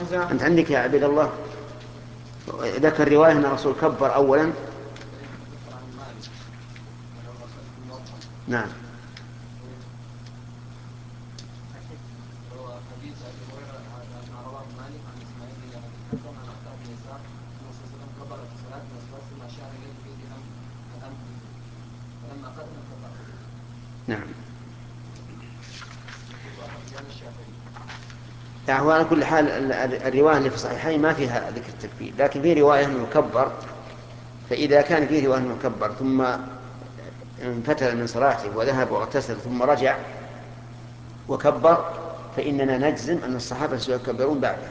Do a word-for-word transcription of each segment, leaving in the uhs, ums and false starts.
أنت عندك يا عبد الله ذكر رواية أن الرسول كبر أولا. نعم. نعم. يعني هو على كل حال الرواية اللي في الصحيحين ما فيها ذكر التكبير، لكن في رواية أنه يكبر، فإذا كان فيه رواية أنه يكبر ثم انفتل من صلاته وذهب واغتسل ثم رجع وكبر فإننا نجزم أن الصحابة سيكبرون بعده.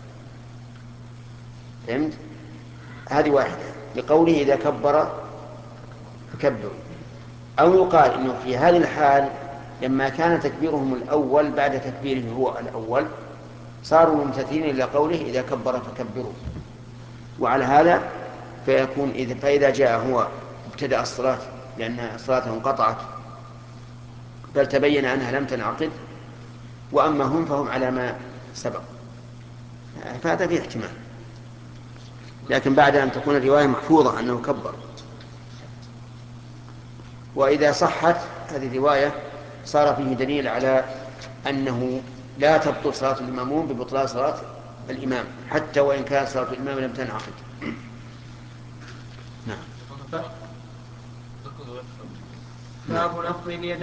فهمت؟ هذه واحدة لقوله إذا كبر فكبروا. أو يقال إنه في هذه الحال لما كان تكبيرهم الأول بعد تكبيره هو الأول صاروا ممتثلين إلى قوله إذا كبر فكبروا. وعلى هذا فيكون إذا فإذا جاء هو ابتدأ الصلاة لأن صلاته انقطعت بل تبين أنها لم تنعقد، وأما هم فهم على ما سبق، فهذا فيه احتمال، لكن بعد أن تكون الرواية محفوظة أنه كبر. وإذا صحت هذه الرواية صار فيه دليل على أنه لا تبطل صلاة المأموم ببطلان صلاة الإمام حتى وإن كانت صلاة الإمام لم تنعقد. نعم. باب نفض اليدين